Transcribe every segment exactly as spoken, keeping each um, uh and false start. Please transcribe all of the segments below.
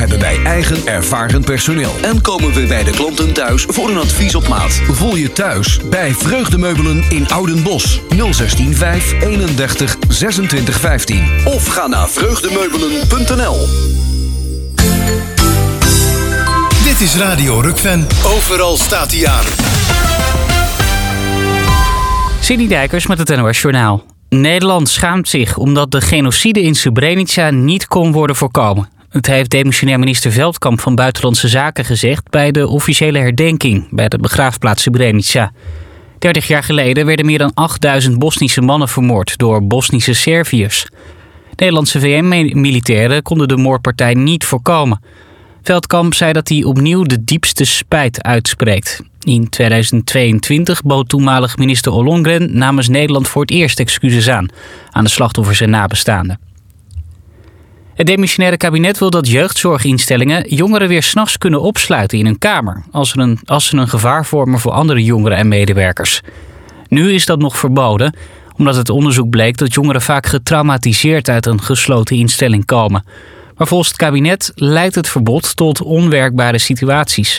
hebben wij eigen ervaren personeel. En komen we bij de klanten thuis voor een advies op maat. Voel je thuis bij Vreugdemeubelen in Oudenbosch. nul zestien vijf eenendertig zesentwintig vijftien. Of ga naar vreugdemeubelen punt n l. Dit is Radio Rukven. Overal staat hij aan. Cindy Dijkers met het N O S Journaal. Nederland schaamt zich omdat de genocide in Srebrenica niet kon worden voorkomen. Het heeft demissionair minister Veldkamp van Buitenlandse Zaken gezegd bij de officiële herdenking bij de begraafplaats Srebrenica. dertig jaar geleden werden meer dan achtduizend Bosnische mannen vermoord door Bosnische Serviërs. Nederlandse V N-militairen konden de moordpartij niet voorkomen. Veldkamp zei dat hij opnieuw de diepste spijt uitspreekt. In tweeduizend tweeëntwintig bood toenmalig minister Ollongren namens Nederland voor het eerst excuses aan aan de slachtoffers en nabestaanden. Het demissionaire kabinet wil dat jeugdzorginstellingen jongeren weer 's nachts kunnen opsluiten in een kamer als ze een, als ze een gevaar vormen voor andere jongeren en medewerkers. Nu is dat nog verboden, omdat het onderzoek bleek dat jongeren vaak getraumatiseerd uit een gesloten instelling komen. Maar volgens het kabinet leidt het verbod tot onwerkbare situaties.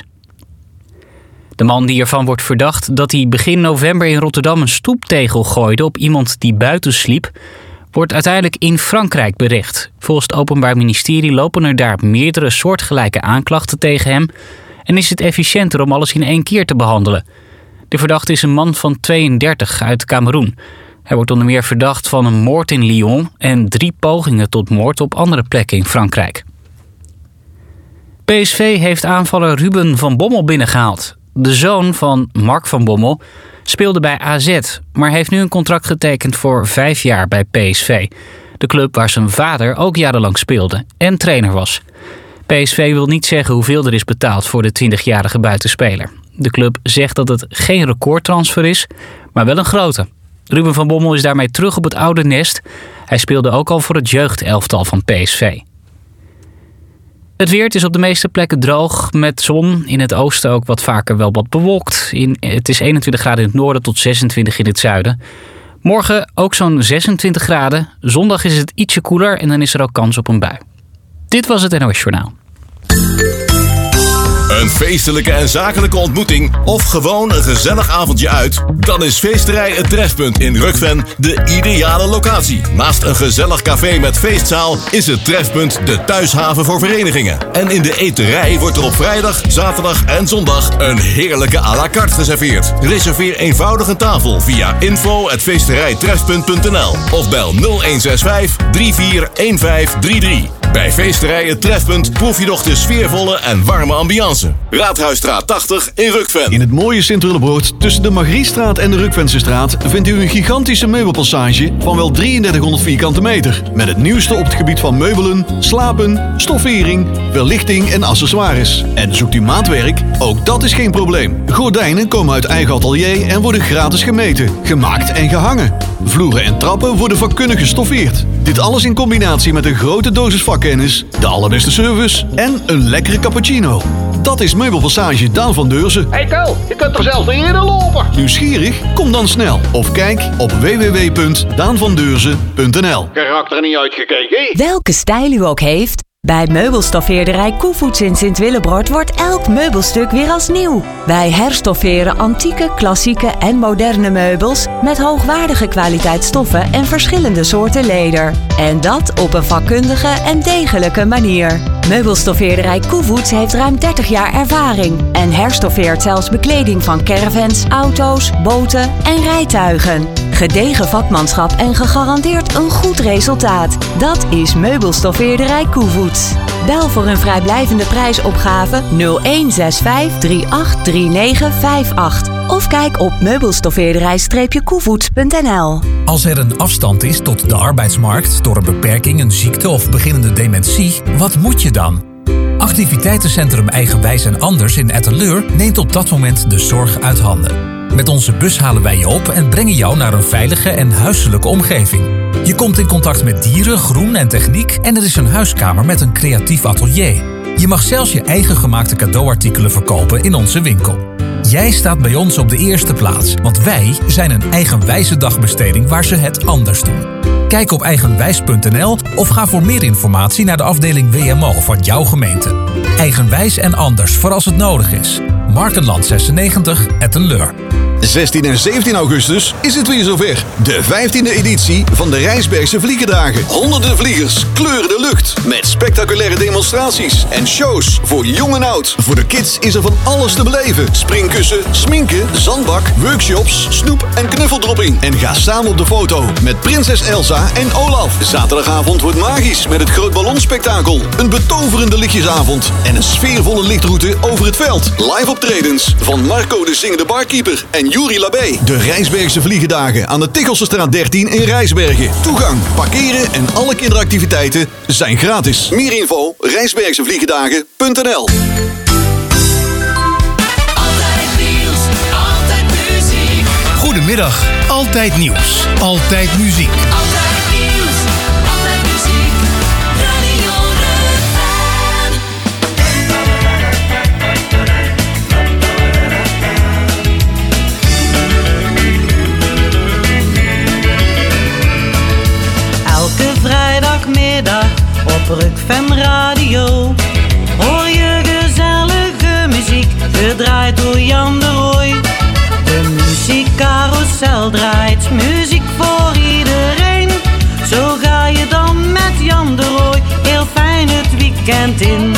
De man die ervan wordt verdacht dat hij begin november in Rotterdam een stoeptegel gooide op iemand die buiten sliep, wordt uiteindelijk in Frankrijk berecht. Volgens het Openbaar Ministerie lopen er daar meerdere soortgelijke aanklachten tegen hem en is het efficiënter om alles in één keer te behandelen. De verdachte is een man van tweeëndertig uit Kameroen. Hij wordt onder meer verdacht van een moord in Lyon en drie pogingen tot moord op andere plekken in Frankrijk. P S V heeft aanvaller Ruben van Bommel binnengehaald. De zoon van Mark van Bommel speelde bij A Z, maar heeft nu een contract getekend voor vijf jaar bij P S V. De club waar zijn vader ook jarenlang speelde en trainer was. P S V wil niet zeggen hoeveel er is betaald voor de twintigjarige buitenspeler. De club zegt dat het geen recordtransfer is, maar wel een grote. Ruben van Bommel is daarmee terug op het oude nest. Hij speelde ook al voor het jeugdelftal van P S V. Het weer is op de meeste plekken droog met zon. In het oosten ook wat vaker wel wat bewolkt. In, het is eenentwintig graden in het noorden tot zesentwintig in het zuiden. Morgen ook zo'n zesentwintig graden. Zondag is het ietsje koeler en dan is er ook kans op een bui. Dit was het N O S Journaal. Een feestelijke en zakelijke ontmoeting of gewoon een gezellig avondje uit? Dan is Feesterij Het Trefpunt in Rukven de ideale locatie. Naast een gezellig café met feestzaal is het Trefpunt de thuishaven voor verenigingen. En in de eterij wordt er op vrijdag, zaterdag en zondag een heerlijke à la carte geserveerd. Reserveer eenvoudig een tafel via info at feesterijtrefpunt punt n l of bel nul een zes vijf drie vier een vijf drie drie. Bij Feesterij Het Trefpunt proef je nog de sfeervolle en warme ambiance. Raadhuisstraat tachtig in Rukven. In het mooie Sint-Willebroord tussen de Margriestraat en de Rukvensestraat vindt u een gigantische meubelpassage van wel drieëndertighonderd vierkante meter. Met het nieuwste op het gebied van meubelen, slapen, stoffering, verlichting en accessoires. En zoekt u maatwerk? Ook dat is geen probleem. Gordijnen komen uit eigen atelier en worden gratis gemeten, gemaakt en gehangen. Vloeren en trappen worden vakkundig gestoffeerd. Dit alles in combinatie met een grote dosis vakkennis, de allerbeste service en een lekkere cappuccino. Dat is Meubelpassage Daan van Deurzen. Hey Ko, je kunt er zelfs niet in lopen. Nieuwsgierig? Kom dan snel. Of kijk op w w w punt daan van deurzen punt n l. Karakter niet uitgekeken. Welke stijl u ook heeft, bij meubelstoffeerderij Koevoets in Sint-Willebroord wordt elk meubelstuk weer als nieuw. Wij herstofferen antieke, klassieke en moderne meubels met hoogwaardige kwaliteit stoffen en verschillende soorten leder. En dat op een vakkundige en degelijke manier. Meubelstoffeerderij Koevoets heeft ruim dertig jaar ervaring en herstoffeert zelfs bekleding van caravans, auto's, boten en rijtuigen. Gedegen vakmanschap en gegarandeerd een goed resultaat. Dat is Meubelstoffeerderij Koevoets. Bel voor een vrijblijvende prijsopgave nul een zes vijf drie acht drie negen vijf acht of kijk op meubelstoffeerderij koevoets punt n l. Als er een afstand is tot de arbeidsmarkt door een beperking, een ziekte of beginnende dementie, wat moet je dan? Activiteitencentrum Eigenwijs en Anders in Etteleur neemt op dat moment de zorg uit handen. Met onze bus halen wij je op en brengen jou naar een veilige en huiselijke omgeving. Je komt in contact met dieren, groen en techniek en er is een huiskamer met een creatief atelier. Je mag zelfs je eigen gemaakte cadeauartikelen verkopen in onze winkel. Jij staat bij ons op de eerste plaats, want wij zijn een eigenwijze dagbesteding waar ze het anders doen. Kijk op eigenwijs punt n l of ga voor meer informatie naar de afdeling W M O van jouw gemeente. Eigenwijs en anders voor als het nodig is. Markenland zesennegentig, Ettenleur. zestien en zeventien augustus is het weer zover. De vijftiende editie van de Rijsbergse Vliegendagen. Honderden vliegers kleuren de lucht met spectaculaire demonstraties en shows voor jong en oud. Voor de kids is er van alles te beleven. Springkussen, sminken, zandbak, workshops, snoep en knuffeldropping. En ga samen op de foto met prinses Elsa en Olaf. Zaterdagavond wordt magisch met het Groot Ballonspektakel. Een betoverende lichtjesavond en een sfeervolle lichtroute over het veld. Live optredens van Marco de Zingende Barkeeper en Juri Labé. De Rijsbergse Vliegendagen aan de Tikkelsestraat dertien in Rijsbergen. Toegang, parkeren en alle kinderactiviteiten zijn gratis. Meer info rijsbergsevliegendagen punt n l. Altijd nieuws, altijd muziek. Goedemiddag, altijd nieuws, altijd muziek. Altijd nieuws, altijd muziek. Radio Rukven. Elke vrijdagmiddag op Rukven Radio hoor je gezellige muziek, gedraaid door Jan de Rooij. De muziekcarousel draait muziek voor iedereen. Zo ga je dan met Jan de Rooij heel fijn het weekend in.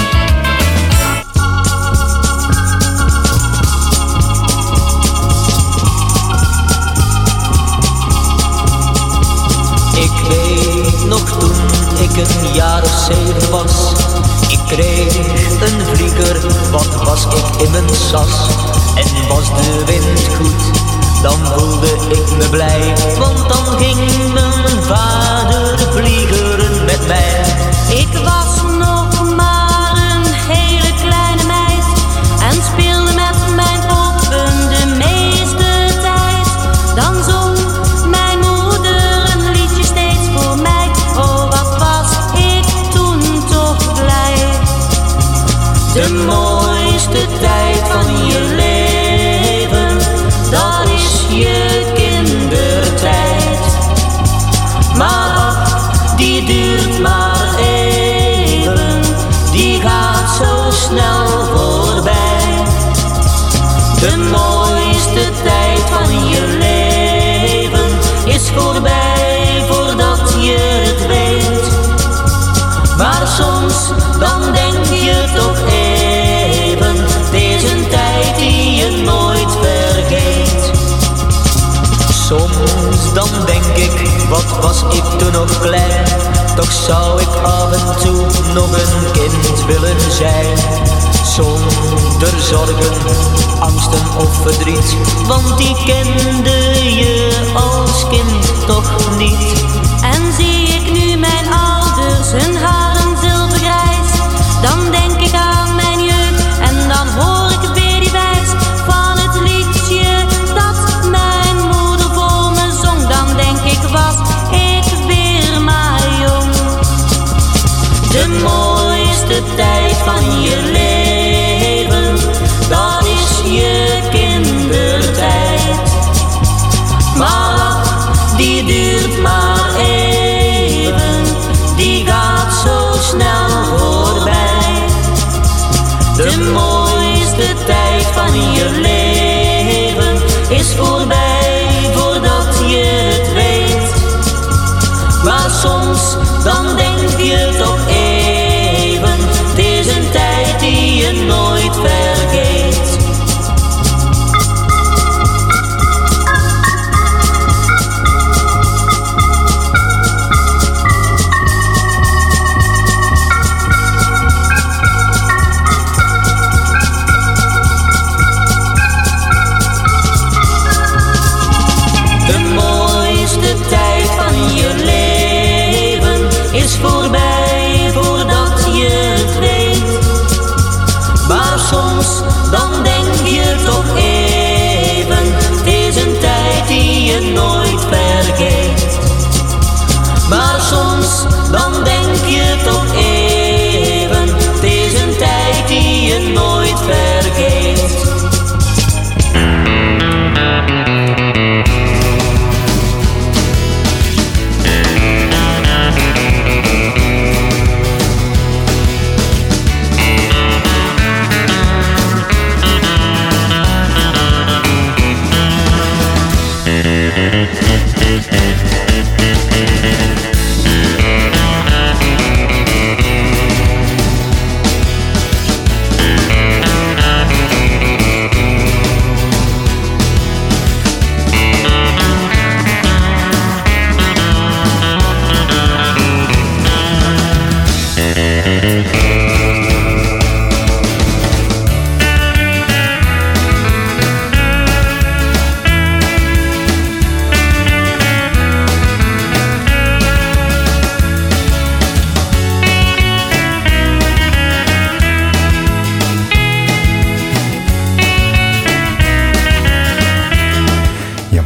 Ik weet nog toen ik een jaar of zeven was. Ik kreeg een vlieger, wat was ik in mijn sas. En was de wind goed, dan voelde ik me blij. Want dan ging mijn vader vliegeren met mij. Ik was nog maar een hele kleine meid en speelde met mijn poppen de meeste tijd. Dan zong mijn moeder een liedje steeds voor mij. Oh, wat was ik toen toch blij. De mooiste tijd van je leven, dat is je kindertijd. Maar ach, die duurt maar even, die gaat zo snel voorbij. De mooiste tijd van je leven is voorbij voordat je het weet. Maar soms dan denk je toch even, deze een tijd die je nooit vergeet. Soms dan denk ik, wat was ik toen nog klein. Toch zou ik af en toe nog een kind willen zijn. Zonder zorgen, angsten of verdriet. Want die kende je als kind toch niet. En zie ik nu mijn ouders hun haren zilvergrijs, dan denk ik aan mijn jeugd en dan hoor ik weer die wijs van het liedje dat mijn moeder voor me zong. Dan denk ik, was ik weer maar jong. De mooiste tijd van je leven, dat is je kindertijd. Maar die duurt maar even, die gaat zo snel voorbij. De mooiste tijd van je leven is voorbij voordat je het weet. Maar soms dan denk je toch even, het is een tijd die je nooit vergeet.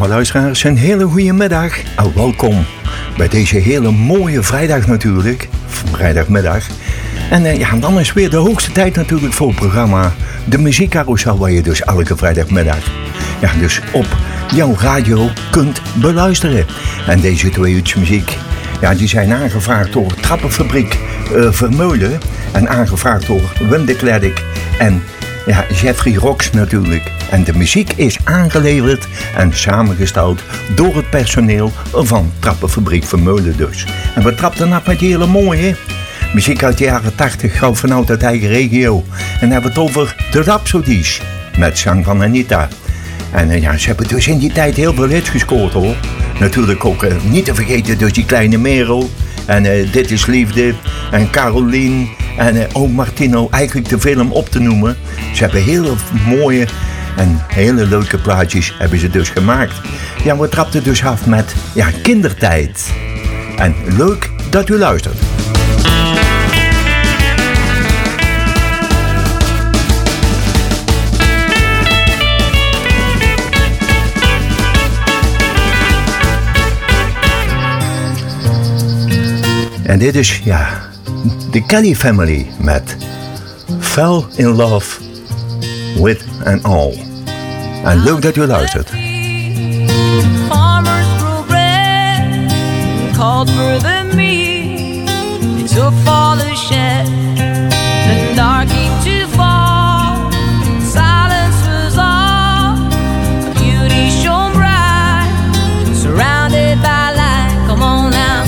luisteraars, een hele goede middag en welkom bij deze hele mooie vrijdag natuurlijk, vrijdagmiddag. En uh, ja, dan is weer de hoogste tijd natuurlijk voor het programma De Muziekcarousel, waar je dus elke vrijdagmiddag ja, dus op jouw radio kunt beluisteren. En deze twee uurtjes muziek, ja, die zijn aangevraagd door Trappenfabriek uh, Vermeulen en aangevraagd door Wim de Klerk en ja, Jeffrey Rox natuurlijk. En de muziek is aangeleverd en samengesteld door het personeel van Trappenfabriek Vermeulen dus. En we trapten af met die hele mooie muziek uit de jaren tachtig, gauw vanuit uit eigen regio. En dan hebben we het over de Rhapsodies met zang van Anita. En uh, ja, ze hebben dus in die tijd heel veel hits gescoord hoor. Natuurlijk ook uh, niet te vergeten dus die kleine Merel. En uh, Dit is Liefde. En Caroline. En uh, ook Martino. Eigenlijk de film op te noemen. Ze hebben hele mooie en hele leuke plaatjes hebben ze dus gemaakt. Ja, we trapten dus af met ja, Kindertijd. En leuk dat u luistert. En dit is, ja, de Kelly Family met Fell in Love with an All. En leuk dat u luistert. Farmers grow bread, called for the meat. They took for the shed, the dark came to fall. Silence was all, beauty shone bright, surrounded by light. Come on now.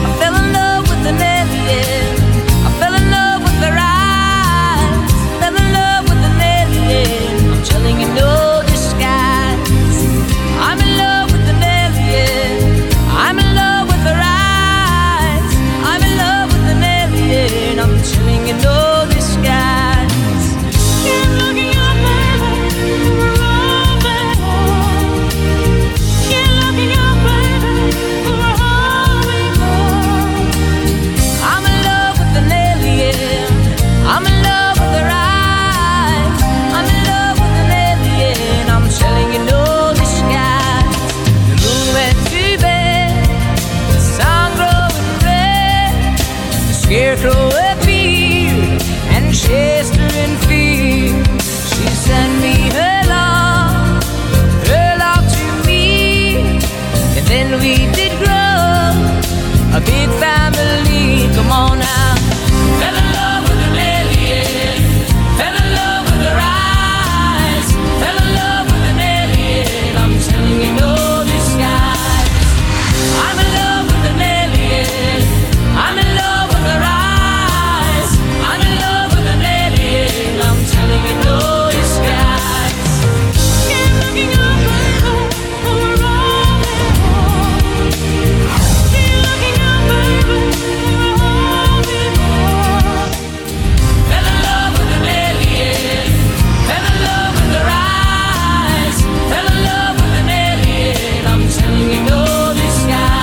Scarecrow appeared and chased her in fear. She sent me her love, her love to me. And then we did grow a big family. Come on now. Fell in love with an alien, fell in love with her eyes, fell in love with an alien. I'm telling you no disguise. I'm in love with an alien, I'm in love with her eyes, I'm in love with an alien. I'm telling you no disguise. Keep looking up over all the walls. Keep looking up, baby, over all the walls. Fell in love with an alien, fell in love with her eyes, fell in love with an alien. I'm telling you no disguise.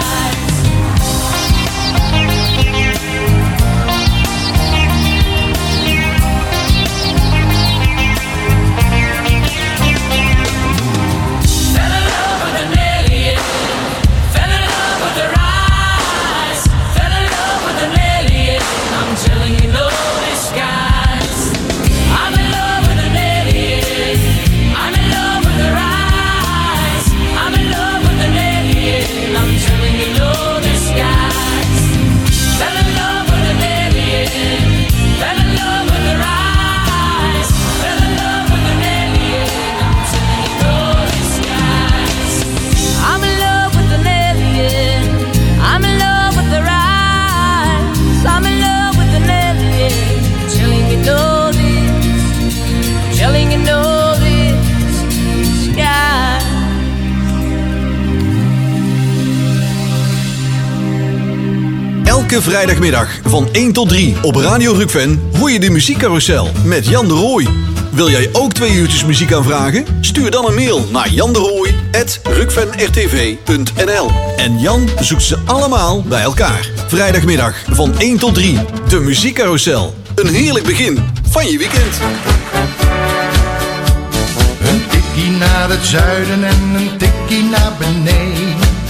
Fell in love with an alien, fell in love with her eyes, fell in love with an alien. I'm telling you no disguise. I'm in love with an alien, I'm in love with her eyes, I'm in love with an alien. I'm telling you no disguise. Fell in love with an alien, fell in love with her eyes, fell in love with an alien. I'm telling you no disguise. I'm in love with an alien, I'm in love with her eyes, I'm in love with an alien. Telling you no this, telling you no this sky. Elke vrijdagmiddag van één tot drie op Radio Rukven hoor je de Muziekcarousel met Jan de Rooij. Wil jij ook twee uurtjes muziek aanvragen? Stuur dan een mail naar janderooij apenstaartje rukvenrtv punt n l. En Jan zoekt ze allemaal bij elkaar. Vrijdagmiddag van één tot drie, de Muziekcarousel. Een heerlijk begin van je weekend. Een tikkie naar het zuiden en een tikkie naar beneden.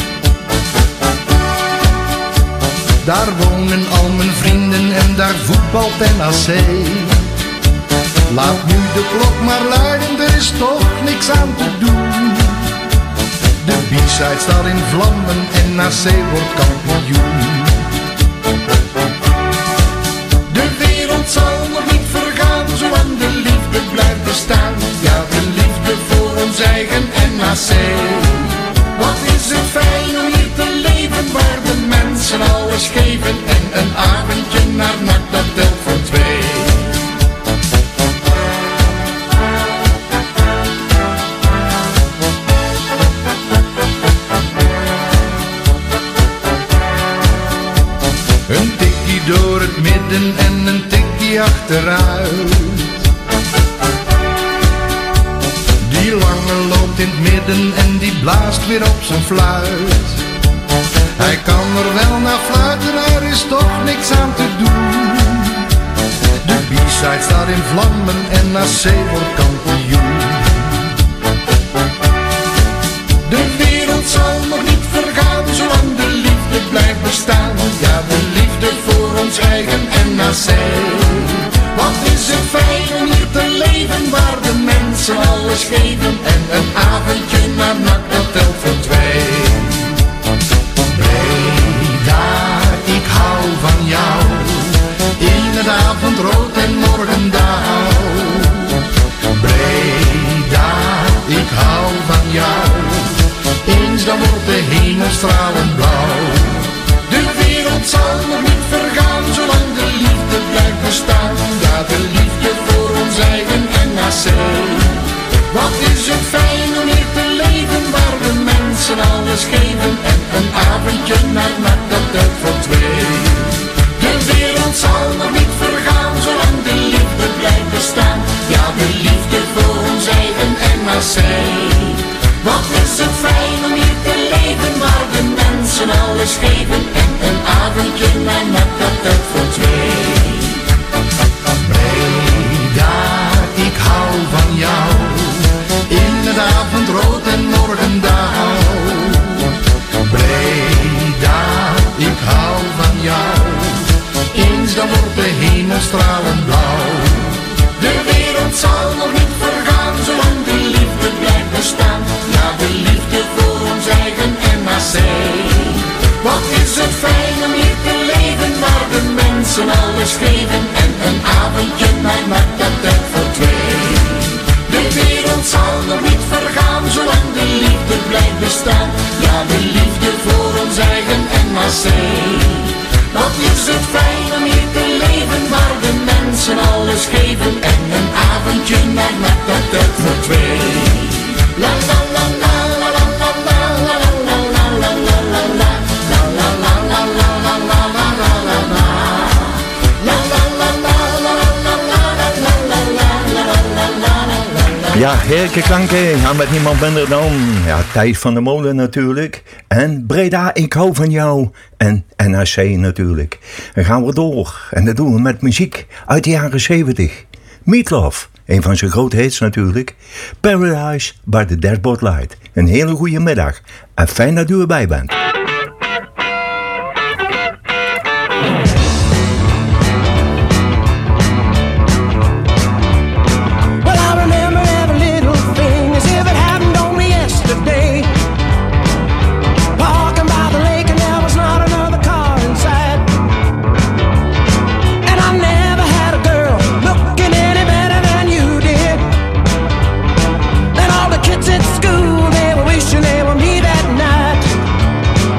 Daar wonen al mijn vrienden en daar voetbalt N A C. Laat nu de klok maar luiden, er is toch niks aan te doen. De B-side staat in vlammen en N A C wordt kampioen. De wereld zal nog niet vergaan, zolang de liefde blijft bestaan. Ja, de liefde voor ons eigen N A C. Wat is het fijn om hier te leven, waar de mensen alles geven. En een avondje naar N A C, dat telt voor twee. Een tikkie door het midden en een tikkie achteruit. Die lange loopt in het midden en die blaast weer op zijn fluit. Hij kan er wel naar fluiten, er is toch niks aan te doen. De B-side staat in vlammen en N A C wordt kampioen. De wereld zal nog niet vergaan, zolang de liefde blijft bestaan. Ja, de liefde voor ons eigen N A C. Wat is het fijn om hier te leven, waar de mensen alles geven. En een avondje naar N A C, dat telt voor twee. Breda, ik hou van jou. In het avondrood en morgendauw. Breda, ik hou van jou. Eens dan wordt de hemel stralend blauw. De wereld zal nog niet vergaan, zolang de liefde blijft bestaan. Ja, de liefde voor ons eigen N A C. Wat is het fijn om hier te leven, waar de mensen alles geven. En een avondje naar N A C, dat telt voor twee. De wereld zal nog niet vergaan, zolang de liefde blijft bestaan. Ja, de liefde voor ons eigen N A C. Wat is het fijn om hier te leven, waar de mensen alles geven. En een avondje naar N A C, dat telt voor twee. Breda, ik hou van jou. In het avondrood en morgendauw. Breda, ik hou van jou. Eens dan wordt de hemel stralend blauw. De wereld zal nog niet vergaan, zolang de liefde blijft bestaan. Ja, de liefde voor ons eigen N A C. Wat is het fijn om hier te leven, waar de mensen alles geven. En een avondje naar N A C, dat telt voor twee. De wereld zal nog niet vergaan, zolang de liefde blijft bestaan. Ja, de liefde voor ons eigen N A C. Wat is het fijn om hier te leven, waar de mensen alles geven. En een avondje naar N A C, dat telt voor twee. La la la la la la la la la la la la la la la. La la la la la la la la la la la. La la la la la la la la la la la la la. Ja, heerlijke klanken. Ja, met niemand minder dan ja, Thijs van der Molen natuurlijk. En Breda, ik hou van jou. En N A C natuurlijk. Dan gaan we door. En dat doen we met muziek uit de jaren zeventig. Meatloaf, een van zijn grote hits natuurlijk. Paradise by the Dashboard Light. Een hele goede middag. En fijn dat u erbij bent. Kids at school, they were wishing they were me that night.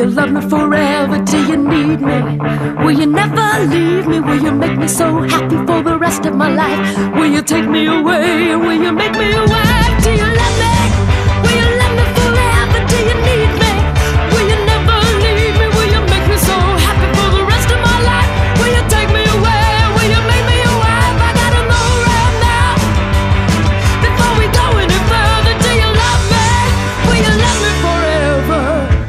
you love me forever? Do you need me? Will you never leave me? Will you make me so happy for the rest of my life? Will you take me away? Will you make me your wife? Do you love me? Will you love me forever? Do you need me? Will you never leave me? Will you make me so happy for the rest of my life? Will you take me away? Will you make me your wife? I gotta know right now, before we go any further. Do you love me? Will you love me forever?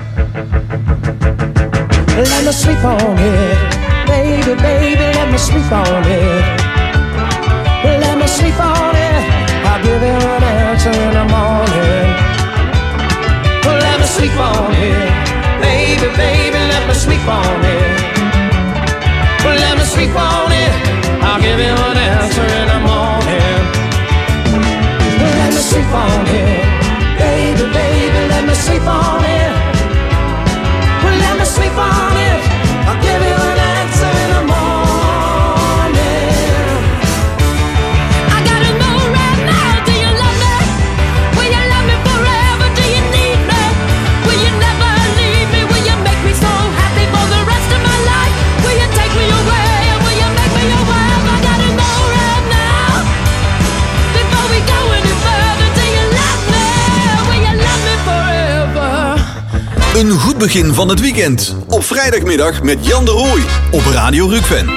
Let me sleep on it, baby, baby, let me sleep on it. Let me sleep on it, I'll give you an answer in the morning. Let me sleep on it, baby, baby, let me sleep on it. Let me sleep on it, I'll give you an answer in the morning. Let me sleep on it, baby, baby, let me sleep on it. Let me sleep on it, I'll give you an answer in the morning. I gotta know right now, do you love me? Will you love me forever? Do you need me? Will you never leave me? Will you make me so happy for the rest of my life? Will you take me away? Will you make me your wife? I gotta know right now, before we go any further. Do you love me? Will you love me forever? Een goed begin van het weekend. Op vrijdagmiddag met Jan de Rooij. Op Radio Rukven.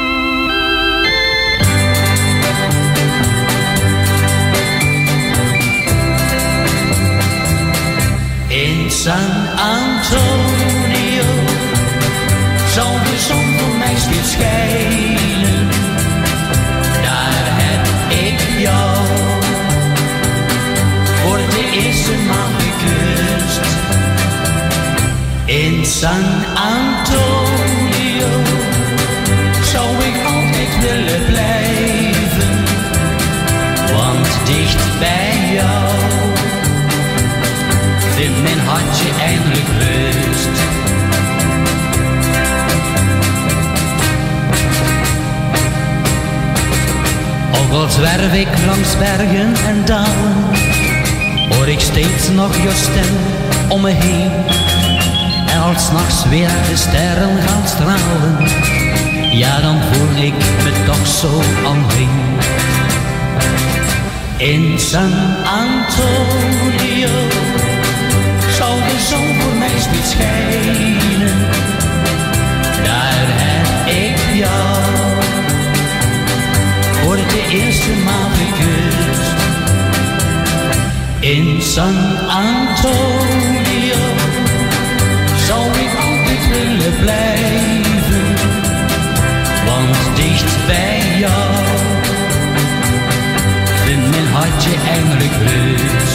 In San Antonio zal de zon voor mij steeds schijnen. Daar heb ik jou voor de eerste maal gekust. In San Antonio zou ik altijd willen blijven, want dicht bij jou vindt mijn hartje eindelijk rust. Ook al zwerf ik langs bergen en dalen, hoor ik steeds nog jouw stem om me heen. En als 's nachts weer de sterren gaan stralen, ja dan voel ik me toch zo alleen. In San Antonio zal de zon voor mij steeds schijnen. Daar heb ik jou voor de eerste maal gekust. In San Antonio zou ik altijd willen blijven, want dicht bij jou vindt mijn hartje eindelijk rust.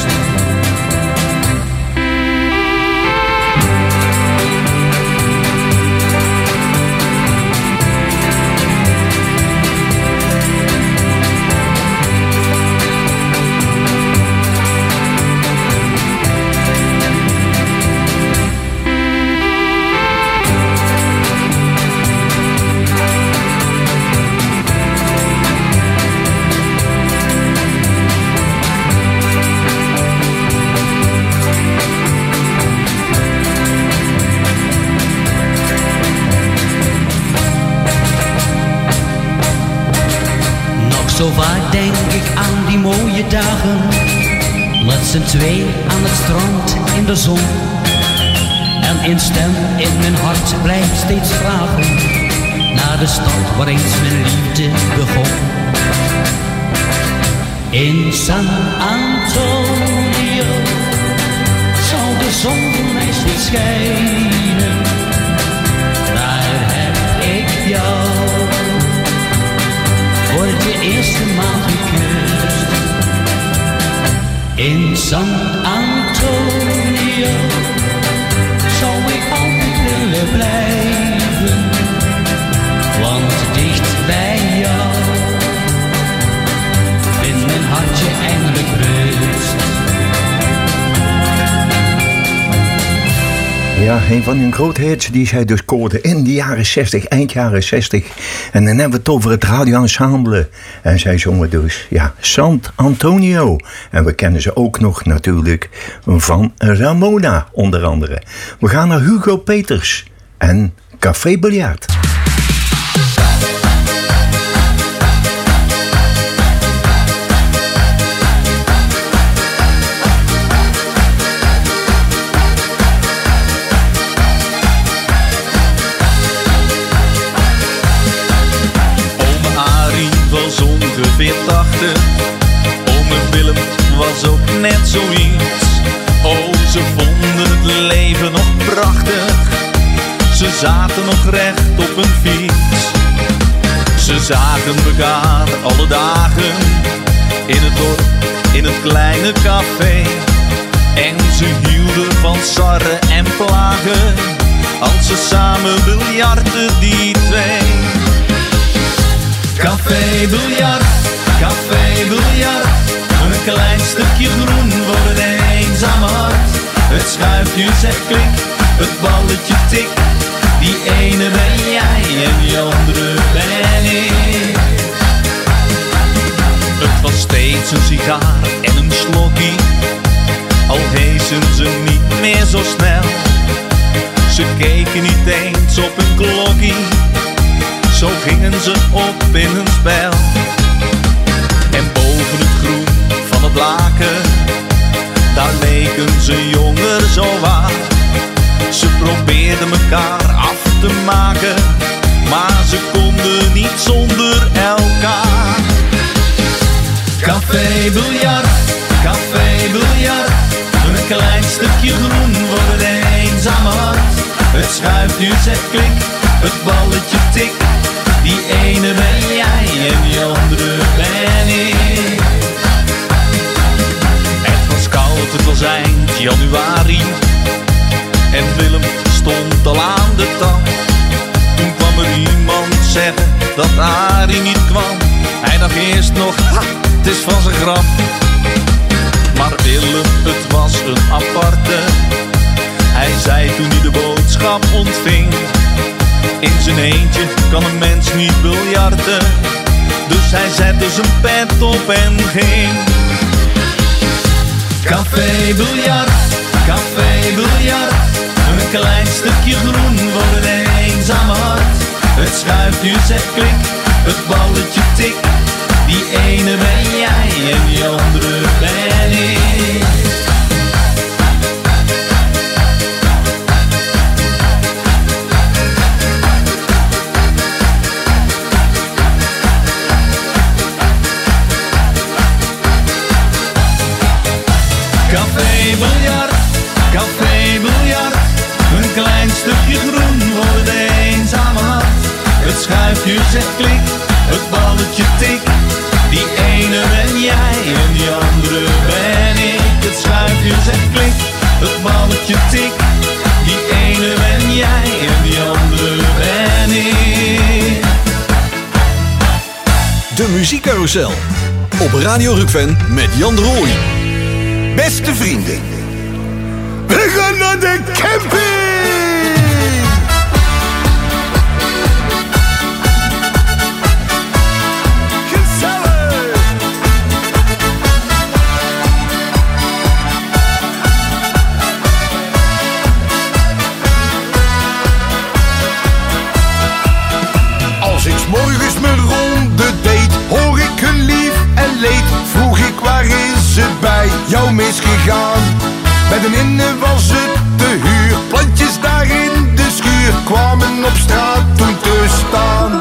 Zo vaak denk ik aan die mooie dagen, met z'n twee aan het strand in de zon. En een stem in mijn hart blijft steeds vragen naar de stad waar eens mijn liefde begon. In San Antonio zal de zon voor mij steeds schijnen. Daar heb ik jou voor de eerste maal gekust. In San Antonio zou ik altijd willen blijven, want dicht bij jou vindt mijn hartje eindelijk rust. Ja, een van hun grote hits die zij dus scoorde in de jaren zestig, eind jaren zestig. En dan hebben we het over het radioensemble. En zij zongen dus, ja, Sant Antonio. En we kennen ze ook nog natuurlijk van Ramona, onder andere. We gaan naar Hugo Peters en Café Biljart. Ongeveer tachtig, ome Willem was ook net zoiets. Oh, ze vonden het leven nog prachtig. Ze zaten nog recht op een fiets. Ze zagen elkaar alle dagen in het dorp, in het kleine café. En ze hielden van sarren en plagen als ze samen biljarten, die twee. Café Biljart, Café Biljart, een klein stukje groen voor een eenzaam hart. Het schuifje zegt klik, het balletje tik. Die ene ben jij en die andere ben ik. Het was steeds een sigaar en een slokkie, al heesen ze niet meer zo snel. Ze keken niet eens op hun klokkie, zo gingen ze op in hun spel. En boven het groen van het laken, daar leken ze jonger zo waar. Ze probeerden elkaar af te maken, maar ze konden niet zonder elkaar. Café Biljart, Café Biljart, een klein stukje groen voor een eenzaam hart. Het schuifje zegt klik, het balletje tik. Die ene ben jij en die andere ben ik. Het was koud, het was eind januari. En Willem stond al aan de tand. Toen kwam er iemand zeggen dat Arie niet kwam. Hij dacht eerst nog, ha, het is van zijn grap. Maar Willem, het was een aparte. Hij zei toen hij de boodschap ontving: in zijn eentje kan een mens niet biljarten. Dus hij zette zijn pet op en ging. Café Biljart, Café Biljart, een klein stukje groen voor een eenzaam hart. Het schuifje zegt klik, het balletje tik. Die ene ben jij en die andere ben ik. Café Biljart, Café Biljart, een klein stukje groen voor de eenzame hart. Het schuifje zegt klik, het balletje tik. Die ene ben jij en die andere ben ik. Het schuifje zegt klik, het balletje tik. Die ene ben jij en die andere ben ik. De Muziekcarousel op Radio Rukven met Jan de Rooij. Beste vrienden, we gaan naar de camping! Gezellig! Als ik 's morgens mijn ronde deed, hoor ik hun lief en leed. Vroeg ik waar is het bij jou misgegaan? Bij de innen was het te huur. Plantjes daar in de schuur kwamen op straat toen te staan.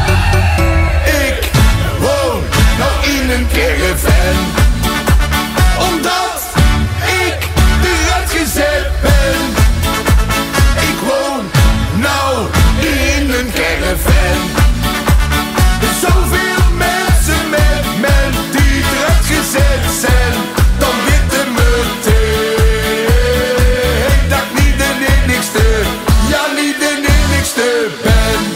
Ik woon nou in een caravan, omdat ik eruit gezet ben. Ik woon nou in een caravan. Zoveel mensen met me die eruit gezet zijn, dan weten meteen dat ik niet de enigste, ja niet de enigste ben.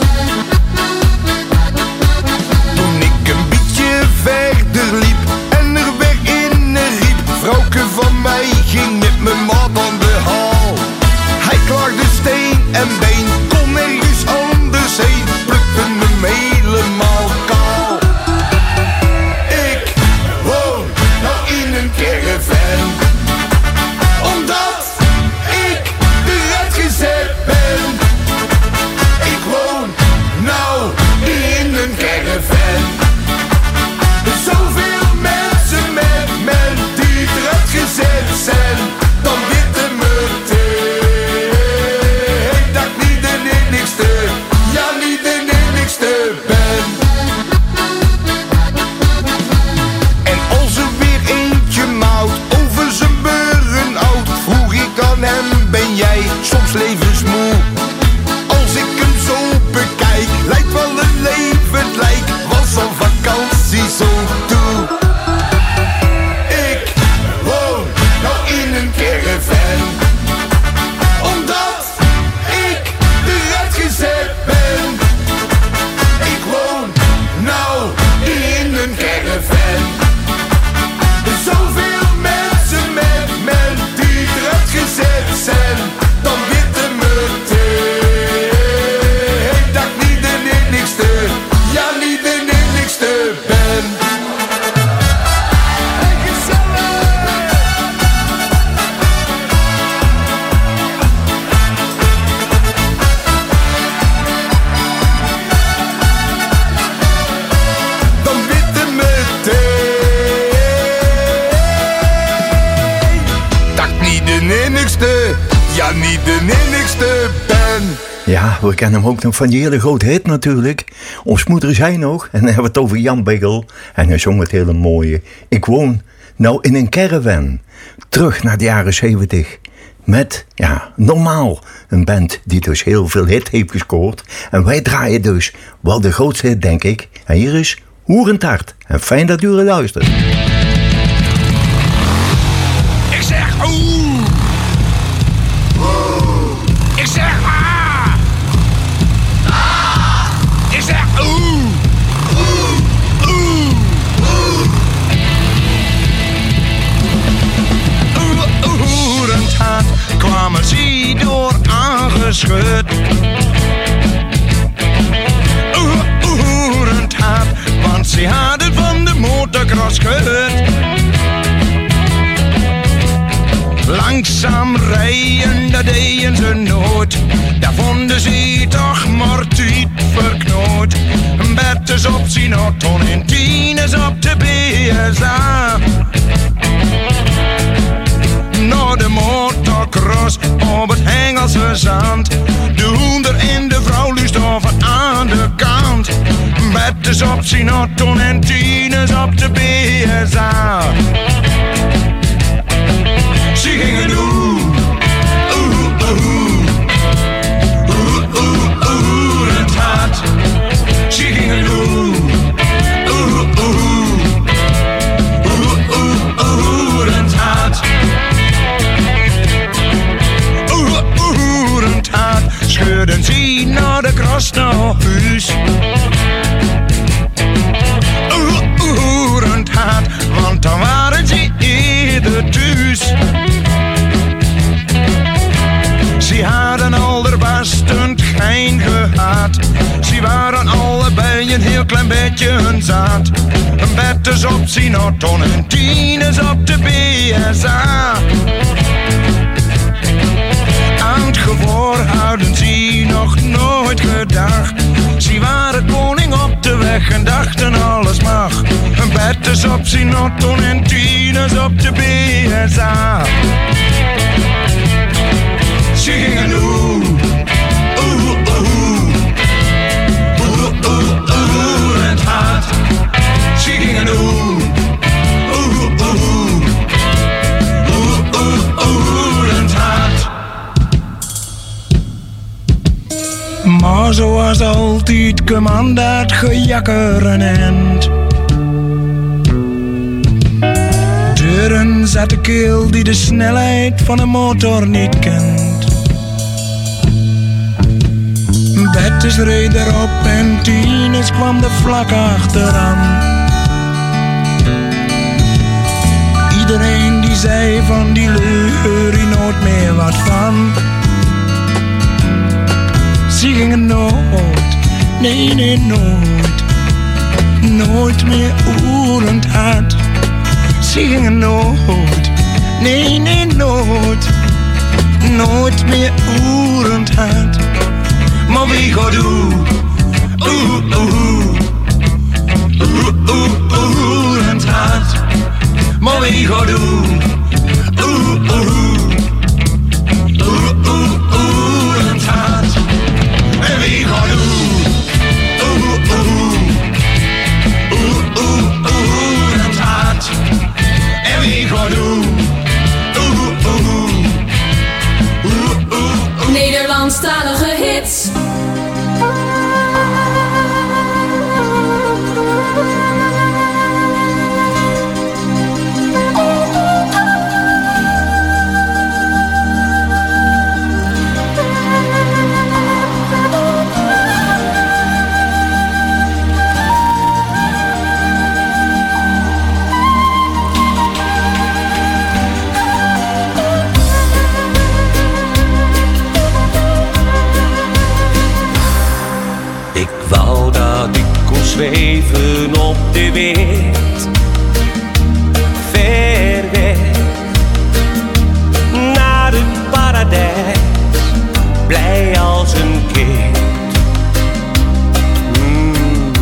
Ja, we kennen hem ook nog van die hele grote hit natuurlijk. Ons moeder zei nog, en dan hebben we het over Jan Biggel. En hij zong het hele mooie. Ik woon nou in een caravan. Terug naar de jaren zeventig. Met, ja, Normaal. Een band die dus heel veel hit heeft gescoord. En wij draaien dus wel de grootste hit, denk ik. En hier is Hoerentaart. En fijn dat u er luistert. Ik zeg oeh. Oeh. Ik zeg ah. Ah. Ik zeg oeh. Oeh. Oeh. Oeh. Oeh. Hoerentaart kwamen ze door aangeschud. Oeh. Hoerentaart, want ze hadden van de motocross gehoord. Langzaam rijden, dat deden ze nooit. Daar vonden ze toch maar tijd verknoot. Betters op zijn auto en tieners op de B S A. Naar de motocross op het Engelse zand. De hoender en de vrouw lust over aan de kant. Betters op zijn auto en tieners op de B S A. Ze gingen doen, oeh, oeh, oeh, oeh, oeh, het hart. Ze gingen doen, oeh, oeh, oeh, oeh, oeh, het hart. Oeh, oeh, het hart. Scheurden ze naar de kras naar huis. Oeh, oeh, het hart. Want dan waren ze eerder thuis. Ze hadden allerbestend geen gehad. Ze waren allebei een heel klein beetje hun zaad. Een betters op zijn auto en tieners op de B S A. Aan het gevoor hadden ze nog nooit gedacht. Ze waren koning op de weg en dachten alles mag. Een betters op zijn auto en tieners op de B S A. Ze gingen doen, oeh, oeh, oeh, oeh, oeh, het hart. Ze gingen doen, oeh, oeh, oeh, oeh, oeh, het hart. Maar zoals altijd kwam dat gejakker een eind. Deuren zat de keel die de snelheid van een motor niet kent. Betters reed erop en tieners kwam er vlak achteraan. Iedereen die zei van die leur hier nooit meer wat van. Ze gingen nooit, nee nee nooit, nooit meer oerend hard. Ze gingen nooit, nee nee nooit, nooit meer oerend hard. Maar wie gaat doen? Oeh, oeh, oeh, oeh, oeh, het hart. Maar wie gaat doen? Oeh, oeh, oeh, oeh, oeh, het hart. En wie gaat doen? Oeh, oeh, oeh, oeh, oeh, het hart. En wie gaat doen? Oeh, oeh, oeh, oeh. Nederlandstalige hits. Zweven op de wind, ver weg, naar het paradijs, blij als een kind. Mm.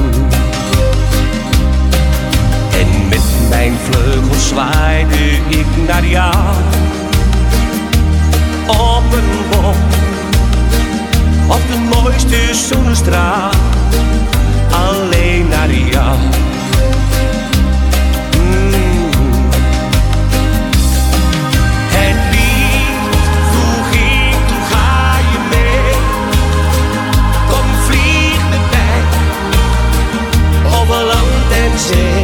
En met mijn vleugels zwaaide ik naar jou, op een boom, op de de zonnestraal alleen naar jou. Mm. Het lied vroeg ik, toen ga je mee. Kom vlieg met mij over land en zee.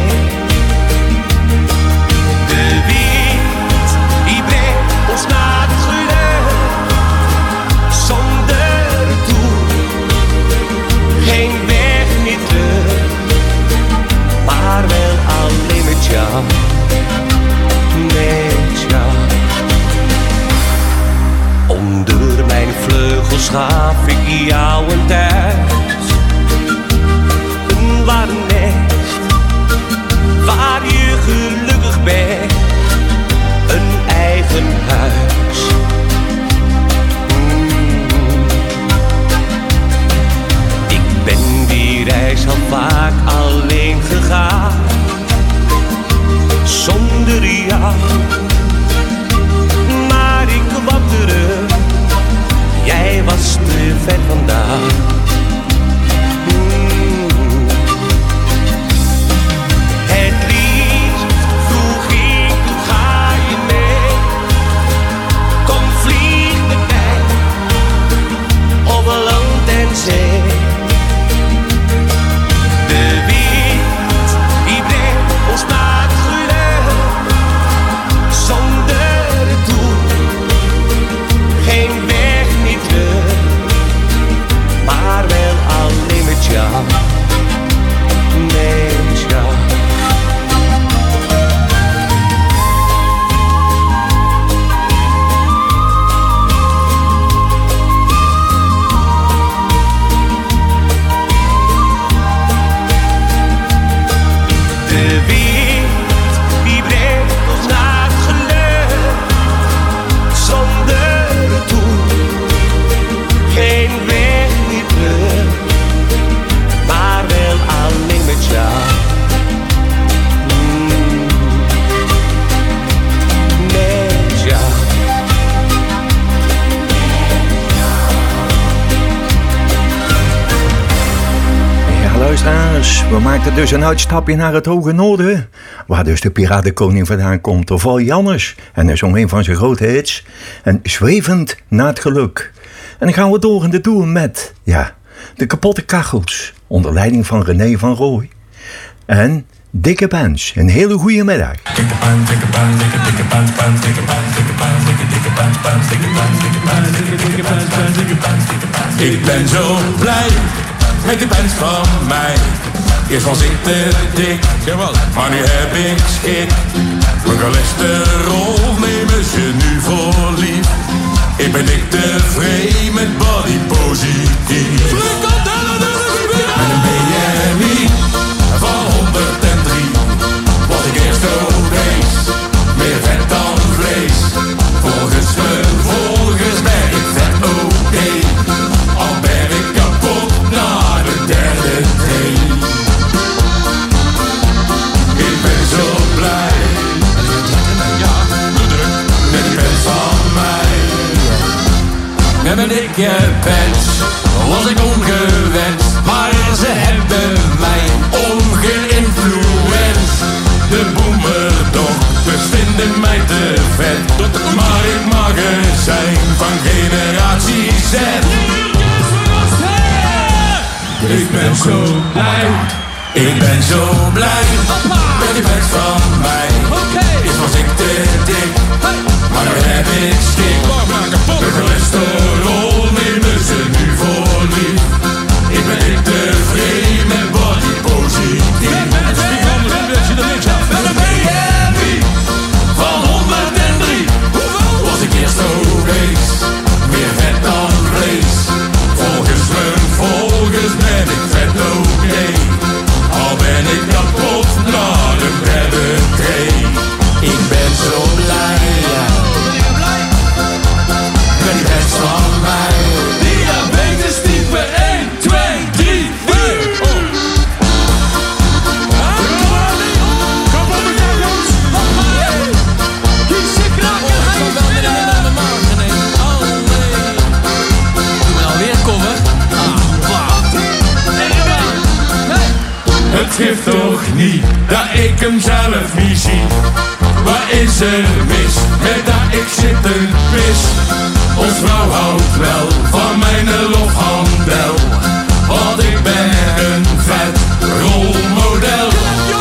De wind die brengt ons naar het geluk, zonder doel, geen weg meer terug, maar wel alleen met jou, met jou. Onder mijn vleugels gaf ik jou een thuis, een warm nest, waar je gelukkig bent, een eigen huis. Mm. Ik ben die reis al vaak alleen gegaan, zonder jou, maar ik kwam terug, jij was te ver vandaan. Mm. Het liefst vroeg ik, toen ga je mee. Kom vlieg met mij over land en zee. De wind die brengt ons naar het geluk, zonder doel, geen weg niet terug, maar wel alleen met jou, met jou. De wind die brengt ons naar het geluk, zonder doel, geen weg meer terug, maar wel alleen met jou. Mm. Met jou. Ja, luisteraars, we maakten dus een uitstapje naar het hoge noorden, waar dus de piratenkoning vandaan komt, of Val Jannes. En dat is om een van zijn grote hits, en Zwevend naar het geluk. En dan gaan we door in de tour met, ja, de kapotte kachels, onder leiding van René van Rooij. En Dikke Pens, een hele goede middag. Ik ben zo blij met de pens van mij. Eerst was ik te dik, maar nu heb ik schik. Mijn cholesterol nemen ze nu voor lief. Ik ben dik tevreden met body positief. Met een B M I van honderddrie was ik eerst obese, meer vet dan vlees. Volgens mijn volgers ben ik vet oké, okay. Al ben ik kapot na de derde tree. Ik ben zo blij met die pens van mij. Met mijn dikke pens was ik ongewenst, maar ze hebben mij ongeïnfluenced. De boemerdokters vinden mij te vet, maar ik mag er zijn van generatie Z. Ik ben zo blij, ik ben zo blij met die pens van mij. Eerst was ik te dik, maar nu heb ik schik. De cholesterol nemen ze nu voor lief. Ik ben dik tevreden met body positief. Met een B M I van honderddrie was ik eerst obese, meer vet dan vlees. Volgens mijn volgers ben ik vet oké, okay. Al ben ik kapot na de derde tree. Ik ben zo blij met die pens van het geeft toch niet dat ik hem zelf niet zie. Wat is er mis met dat ik zitten pis? Ons vrouw houdt wel van mijn lofhandel, want ik ben een vet rolmodel.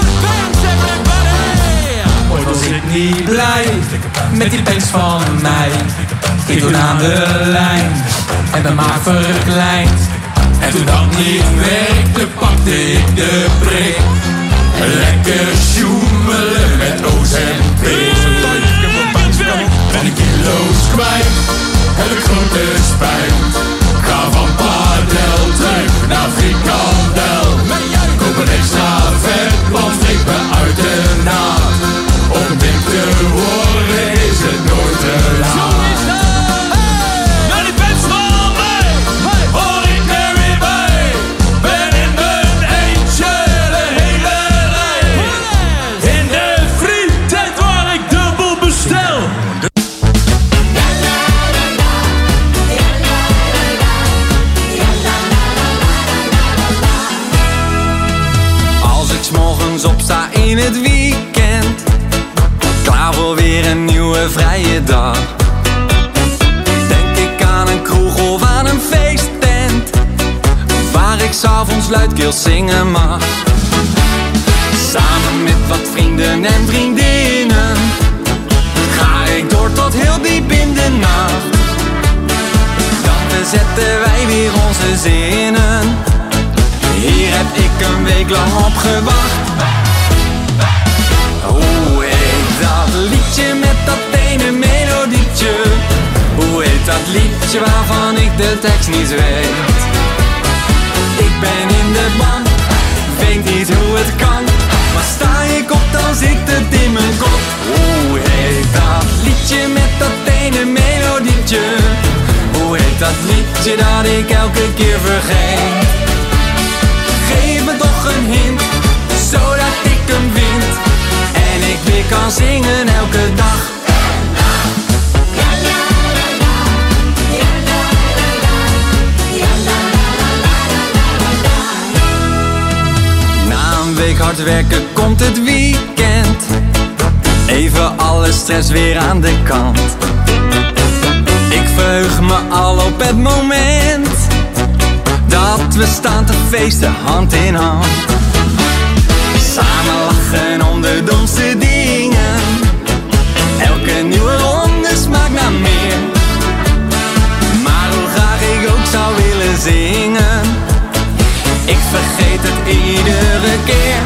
Ooit was ik niet blij met die pens van mij. Ik toen aan de lijn en de maag verkleind. En toen dat niet werkte, pakte ik de prik. Lekker sjoemelen met O's en P's. Ben ik kilo's kwijt, heb ik grote spijt. Ga van padel terug naar frikandel. Koop een extra vet, want ik ben uit de naad. Om dik te worden is het nooit te laat. Maar die pens van mij, hoor ik er weer bij. Ben in mijn eentje de hele rij. In de frietijd waar ik dubbel bestel. Als ik 's morgens opsta in het weekend, klaar voor weer een nieuwe vrije dag. Denk ik aan een kroeg of aan een feesttent, waar ik 's avonds luidkeels zingen mag. Samen met wat vrienden en vriendinnen, ga ik door tot heel diep in de nacht. Dan verzetten wij weer onze zinnen, hier heb ik een week lang op gewacht. Hoe heet dat liedje met dat ene melodietje? Hoe heet dat liedje waarvan ik de tekst niet weet? Ik ben in de ban, weet niet hoe het kan, maar sta ik op dan zit het in mijn kop. Hoe heet dat liedje met dat ene melodietje? Hoe heet dat liedje dat ik elke keer vergeet? Geef me toch een hint, zodat ik hem vind en ik weer kan zingen elke dag. Na een week hard werken komt het weekend, even alle stress weer aan de kant. Ik verheug me al op het moment dat we staan te feesten hand in hand. Samen lachen om de domste dingen, elke nieuwe ronde smaakt naar meer. Maar hoe graag ik ook zou willen zingen, ik vergeet het iedere keer.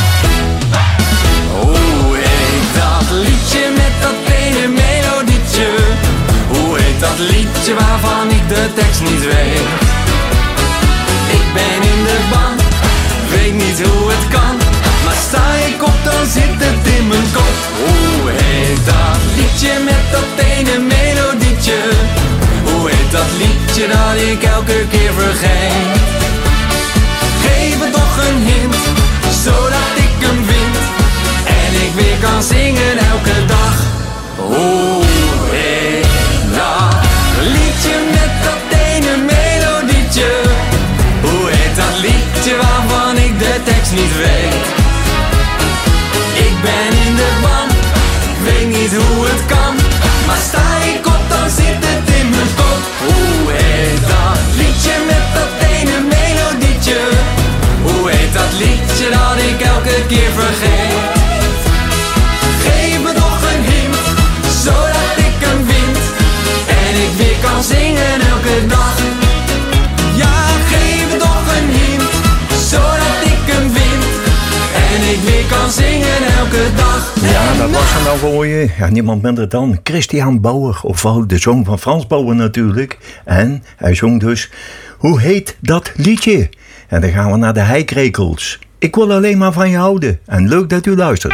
Hoe heet dat liedje met dat ene melodietje? Hoe heet dat liedje waarvan ik de tekst niet weet? Ik ben in de ban, weet niet hoe het kan, maar sta ik op dan zit het in mijn kop. Hoe heet dat liedje met dat ene melodietje? Hoe heet dat liedje dat ik elke keer vergeet? Geef me toch een hint, zodat ik hem vind en ik weer kan zingen elke dag. Hoe heet dat liedje met dat ene melodietje? Hoe heet dat liedje waarvan ik de tekst niet weet? Ik ben in de ban, weet niet hoe het kan, maar sta ik op dan zit het in mijn kop. Hoe heet dat liedje met dat ene melodietje? Hoe heet dat liedje dat ik elke keer vergeet? Geef me toch een hint, zodat ik hem vind en ik weer kan zingen elke dag. Ja, geef me toch een hint, zodat ik hem vind en ik weer kan zingen elke dag. Ja, dat was er nou voor je. Ja, niemand minder dan Christian Bauer, ofwel de zoon van Frans Bauer natuurlijk. En hij zong dus, hoe heet dat liedje? En dan gaan we naar de Heikrekels. Ik wil alleen maar van je houden. En leuk dat u luistert.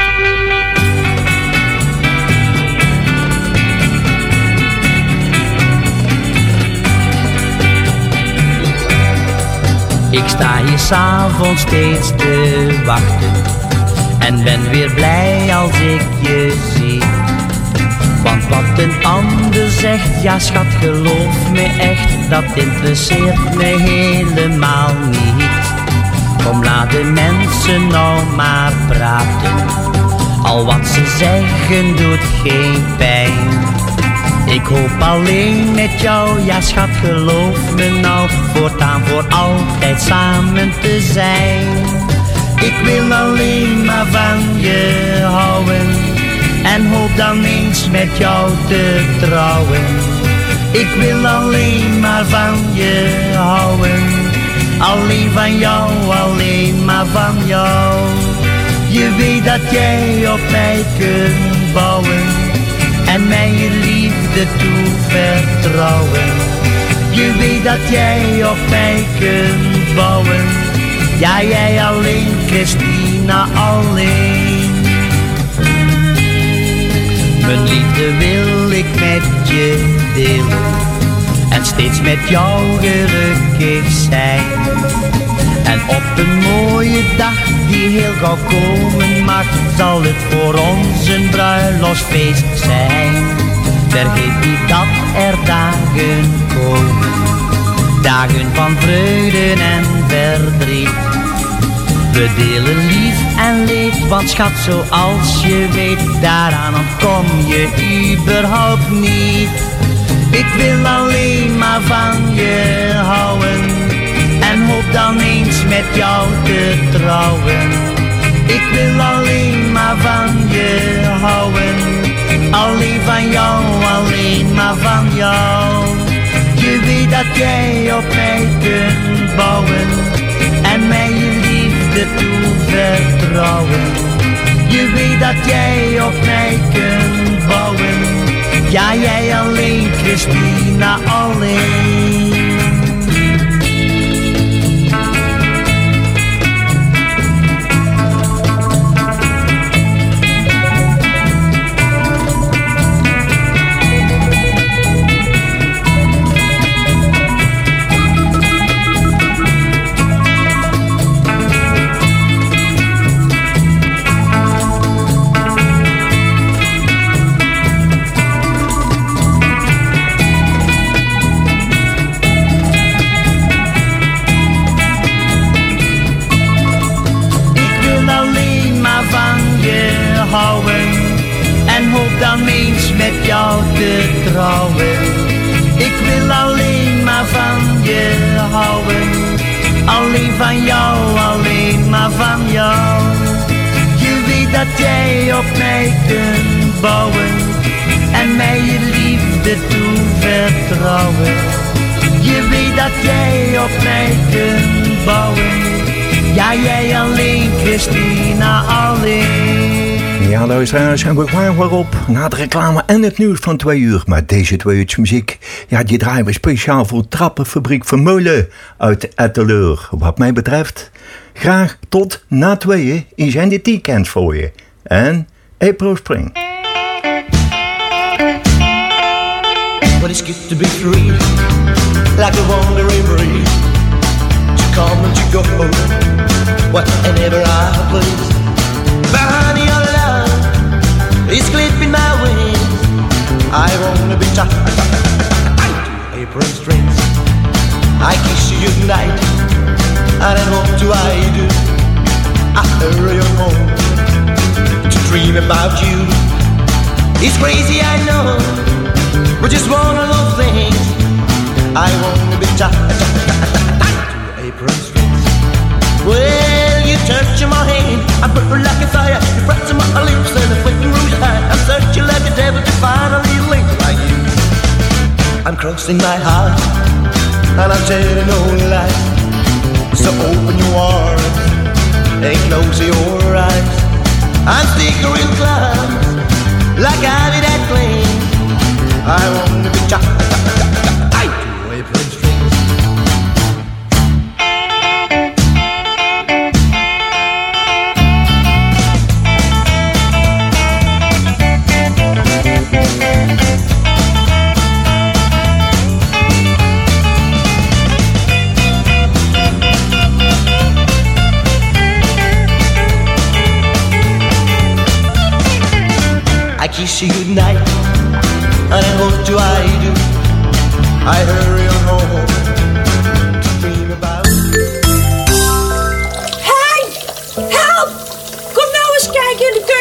Ik sta hier s'avonds steeds te wachten en ben weer blij als ik je zie. Want wat een ander zegt, ja schat geloof me echt, dat interesseert me helemaal niet. Kom laat de mensen ze nou maar praten. Al wat ze zeggen doet geen pijn. Ik hoop alleen met jou, ja schat geloof me nou, voortaan voor altijd samen te zijn. Ik wil alleen maar van je houden en hoop dan eens met jou te trouwen. Ik wil alleen maar van je houden, alleen van jou, alleen maar van jou. Je weet dat jij op mij kunt bouwen en mij je liefde toe vertrouwen. Je weet dat jij op mij kunt bouwen, ja jij alleen, Christina alleen. Mijn liefde wil ik met je delen en steeds met jou gelukkig zijn. En op een mooie dag die heel gauw komen mag, zal het voor ons een bruiloftsfeest zijn. Vergeet niet dat er dagen komen, dagen van vreugde en verdriet. We delen lief en leed, want schat zoals je weet, daaraan ontkom je überhaupt niet. Ik wil alleen maar van je houden en hoop dan eens met jou te trouwen. Ik wil alleen maar van je houden, alleen van jou, alleen maar van jou. Je weet dat jij op mij kunt bouwen en mij je liefde toe vertrouwen. Je weet dat jij op mij kunt bouwen, ja jij alleen, Christina alleen. En hoop dan eens met jou te trouwen. Ik wil alleen maar van je houden, alleen van jou, alleen maar van jou. Je weet dat jij op mij kunt bouwen en mij je liefde toe vertrouwen. Je weet dat jij op mij kunt bouwen, ja jij alleen, Christina alleen. Ja, luisteraars, en we gaan weer op na de reclame en het nieuws van twee uur. Maar deze twee uurtjes muziek, ja, die draaien we speciaal voor Trappenfabriek Vermeulen uit Etteleur. Wat mij betreft, graag tot na tweeën in zijn dit weekend voor je. En April Spring. What is good to be free, like a wandering breeze, to come and to go, wherever I please. Behind your love is clipping my wings, I wanna be tied to apron strings. I kiss you goodnight, and then what do I do? I hurry on home to dream about you. It's crazy, I know, but just one of those things. I wanna be tied to apron strings. Well, you touch my hand, I burn like a fire. You press my lips and the flame grows high. I'm searching like a devil to find a little link like you. I'm crossing my heart, and I'm telling no lies. So open your arms and close your eyes. I'm still real close, like I did that flame. I wanna be tied to apron strings. I kiss you goodnight, and then what do I do? I hurry on home to dream about. Hey! Hey!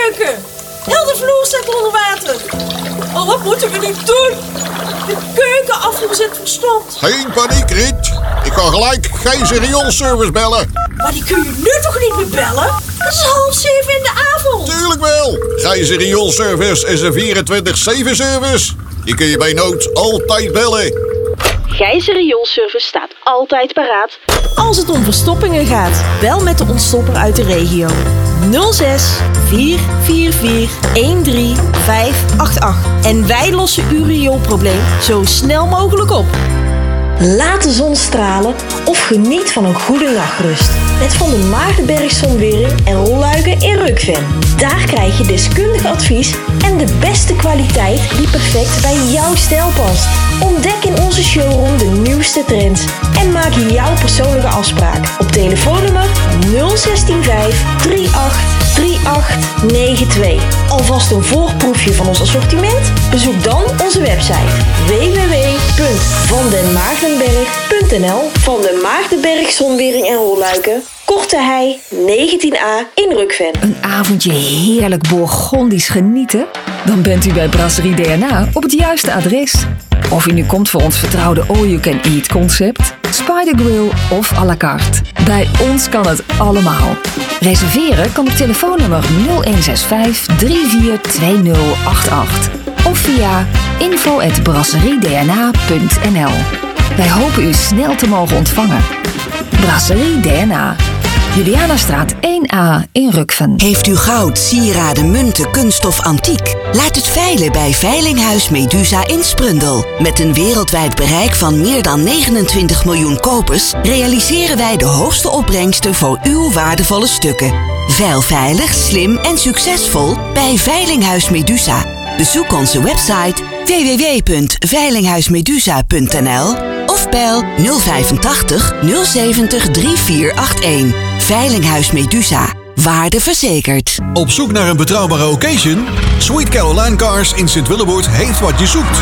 keuken. Heel de vloer staat onder water. Oh, wat moeten we nu doen? De keukenafvoer zit verstompt. Geen paniek, Riet. Ik ga gelijk Gijzer rioolservice bellen. Maar die kun je nu toch niet meer bellen? Het is half zeven in de avond. Tuurlijk wel. Gijzer rioolservice is een vierentwintig zeven service. Die kun je bij nood altijd bellen. Gijzer rioolservice staat altijd paraat. Als het om verstoppingen gaat, bel met de ontstopper uit de regio. nul zes vier vier vier een drie vijf acht acht. En wij lossen uw rioolprobleem zo snel mogelijk op. Laat de zon stralen of geniet van een goede nachtrust. Met Van der Maagdenberg Zonwering en rolluiken in Rukven. Daar krijg je deskundig advies en de beste kwaliteit die perfect bij jouw stijl past. Ontdek in onze showroom de nieuwste trends en maak jouw persoonlijke afspraak op telefoonnummer nul een zes vijf drie acht drie acht negen twee. Alvast een voorproefje van ons assortiment? Bezoek dan onze website w w w punt van den maagdenberg punt n l. Van den Maagdenberg Zonwering en Rolluiken, Korte Hei negentien a in Rukven. Een avondje heerlijk Bourgondisch genieten? Dan bent u bij Brasserie D N A op het juiste adres. Of u nu komt voor ons vertrouwde all-you-can-eat concept, Spider Grill of à la carte. Bij ons kan het allemaal. Reserveren kan op telefoonnummer nul een zes vijf drie vier twee nul acht acht of via info at brasserie d n a punt n l. Wij hopen u snel te mogen ontvangen. Brasserie D N A. Julianastraat één a in Rukven. Heeft u goud, sieraden, munten, kunststof, antiek? Laat het veilen bij Veilinghuis Medusa in Sprundel. Met een wereldwijd bereik van meer dan negenentwintig miljoen kopers realiseren wij de hoogste opbrengsten voor uw waardevolle stukken. Veil veilig, slim en succesvol bij Veilinghuis Medusa. Bezoek onze website w w w punt veilinghuismedusa punt n l of bel nul vijfentachtig nul zeventig drie vier acht een. Veilinghuis Medusa. Waarde verzekerd. Op zoek naar een betrouwbare occasion? Sweet Caroline Cars in Sint-Willeboord heeft wat je zoekt.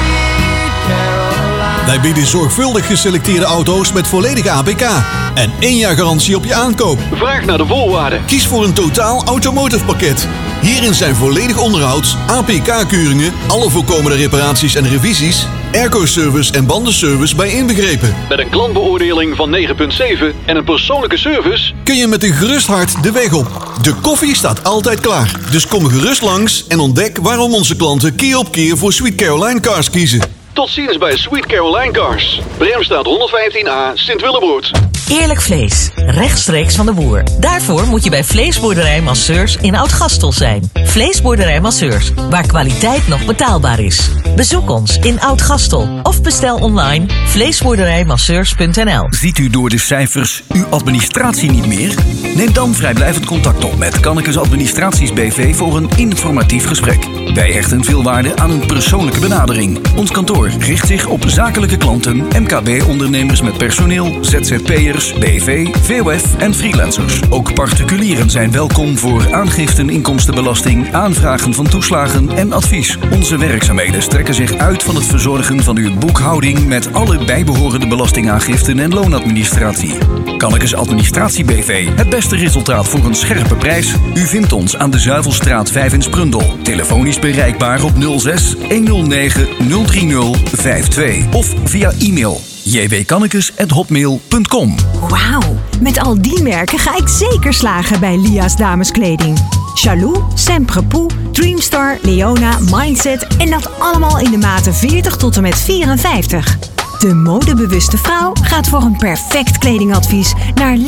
Wij bieden zorgvuldig geselecteerde auto's met volledige A P K en één jaar garantie op je aankoop. Vraag naar de voorwaarden. Kies voor een totaal automotive pakket. Hierin zijn volledig onderhoud, A P K-keuringen, alle voorkomende reparaties en revisies, airco-service en bandenservice bij inbegrepen. Met een klantbeoordeling van negen komma zeven en een persoonlijke service kun je met een gerust hart de weg op. De koffie staat altijd klaar, dus kom gerust langs en ontdek waarom onze klanten keer op keer voor Sweet Caroline Cars kiezen. Tot ziens bij Sweet Caroline Cars. Bremstraat honderdvijftien a, Sint-Willeboord. Eerlijk vlees, rechtstreeks van de boer. Daarvoor moet je bij Vleesboerderij Masseurs in Oud-Gastel zijn. Vleesboerderij Masseurs, waar kwaliteit nog betaalbaar is. Bezoek ons in Oud-Gastel of bestel online vleesboerderijmasseurs punt n l. Ziet u door de cijfers uw administratie niet meer? Neem dan vrijblijvend contact op met Kannekes Administraties B V voor een informatief gesprek. Wij hechten veel waarde aan een persoonlijke benadering. Ons kantoor richt zich op zakelijke klanten, M K B-ondernemers met personeel, Z Z P'ers, B V, V O F en freelancers. Ook particulieren zijn welkom voor aangiften inkomstenbelasting, aanvragen van toeslagen en advies. Onze werkzaamheden strekken zich uit van het verzorgen van uw boekhouding met alle bijbehorende belastingaangiften en loonadministratie. Kannekes Administratie B V. Het beste resultaat voor een scherpe prijs. U vindt ons aan de Zuivelstraat vijf in Sprundel. Telefonisch bereikbaar op nul zes honderd negen nul drie nul vijf twee of via e-mail j w kannekes at hotmail punt com. Wauw, met al die merken ga ik zeker slagen bij Lia's dameskleding. Jaloux, Semprepoux, Dreamstar, Leona, Mindset en dat allemaal in de maten veertig tot en met vierenvijftig. De modebewuste vrouw gaat voor een perfect kledingadvies naar